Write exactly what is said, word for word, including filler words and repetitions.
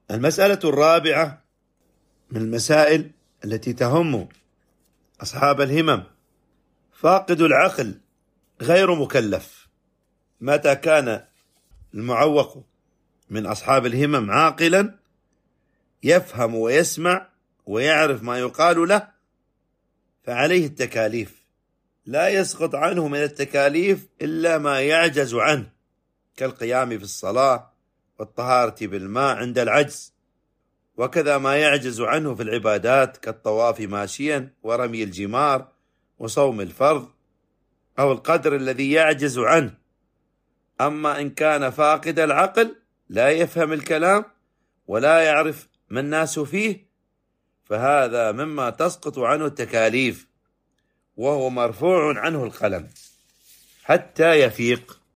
المسألة الرابعة من المسائل التي تهم أصحاب الهمم: فاقد العقل غير مكلف. متى كان المعوق من أصحاب الهمم عاقلا يفهم ويسمع ويعرف ما يقال له فعليه التكاليف، لا يسقط عنه من التكاليف إلا ما يعجز عنه، كالقيام في الصلاة والطهارة بالماء عند العجز، وكذا ما يعجز عنه في العبادات كالطواف ماشيا ورمي الجمار وصوم الفرض، أو القدر الذي يعجز عنه. أما إن كان فاقد العقل لا يفهم الكلام ولا يعرف ما الناس فيه فهذا مما تسقط عنه التكاليف، وهو مرفوع عنه القلم حتى يفيق.